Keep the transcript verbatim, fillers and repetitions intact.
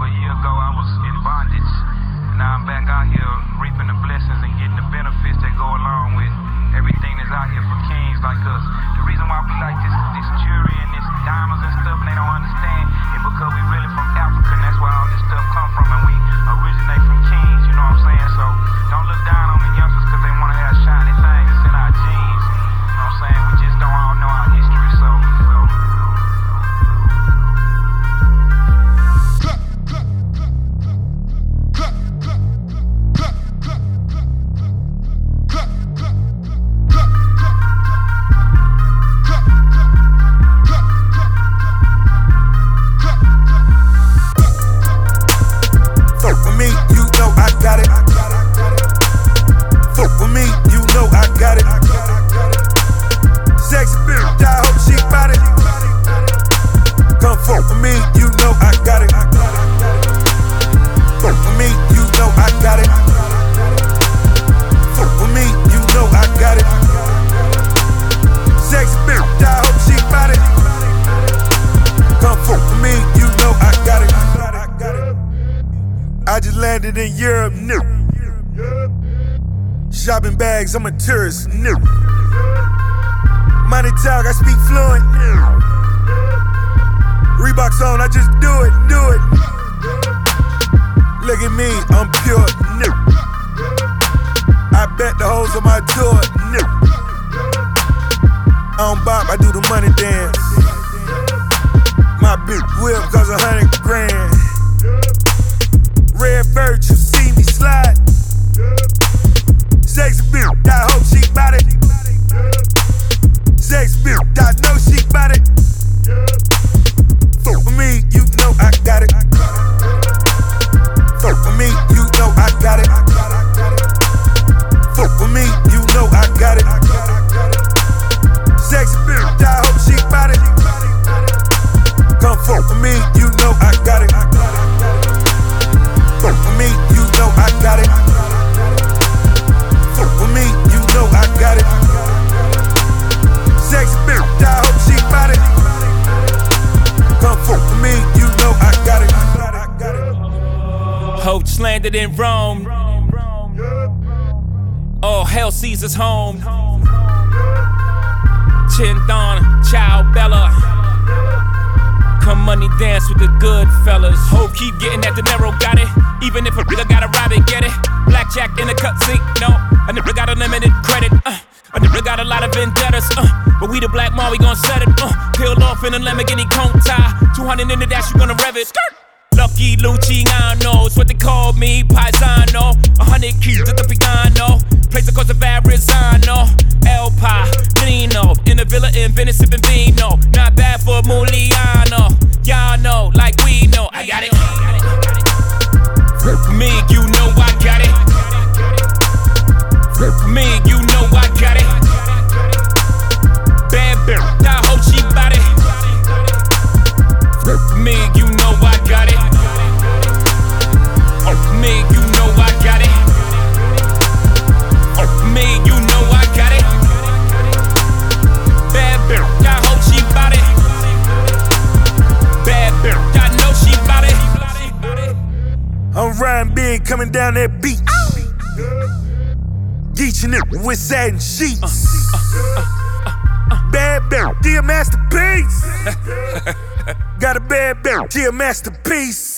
a year ago I was in bondage. Now I'm back out here reaping the blessings and getting the benefits that go along with everything that's out here for kings like us. The reason why we like this, this jewelry and this diamonds and stuff and they don't understand is because we really from Africa and that's where all this stuff come from and we originate from kings, you know what I'm saying? So don't look down on the youngsters because they want to have shiny things that's in our genes. You know what I'm saying? We just don't all know our history, so... so I just landed in Europe, new. Shopping bags, I'm a tourist, new. Money talk, I speak fluent, new. Reeboks on, I just do it, do it. Look at me, I'm pure, new. I bet the hoes on my door, new. I don't bop, I do the money dance. My bitch whip cost a hundred grand. Red bird, you see me slide. Sexy bitch, I hope she bout it. Sexy bitch, I know she bout it. Fuck with me, you know I got it. Fuck with me, you know I got it. Fuck with me, you know I got it. Sexy bitch, I hope she bout it. Come fuck with me, you know I got it. Fuck with me, you know I got it. Fuck with me, you know I got it. Sexy bitch, I hope she bout it. Come fuck with me, you know I got it. Hope just landed in Rome. All hell Caesar's home. Chindan, Ciao Bella. Come money dance with the good fellas. Hope keep getting that dinero, got it. Even if a nigga gotta rob it, get it. Blackjack in the cut sink, no. A nigga got unlimited credit, uh. A nigga got a lot of vendettas, uh. But we the black mom, we gon' set it, uh. Peeled off in a Lamborghini Countach. two hundred in the dash, you gonna rev it. Skirt. Lucky Luciano, it's what they call me, Paisano. A hundred keys at the piano. Place across the Verrazano. El Padrino, in the villa in Venice sipping vino. Not bad for Muliano. Y'all know, like we know, I got it. Me, you know I got it. Me, you know I got it. Bad bitch, I hope she bout it. Me, you know I got it. Oh, me, you know I got it. Oh, me, you know I got it. Bad bitch, I hope she bout it. Bad bitch, I know she bout it. I'm riding big, coming down that beach. Geeching it with satin sheets. Bad bitch, she a masterpiece. Got a bad bitch, she a masterpiece.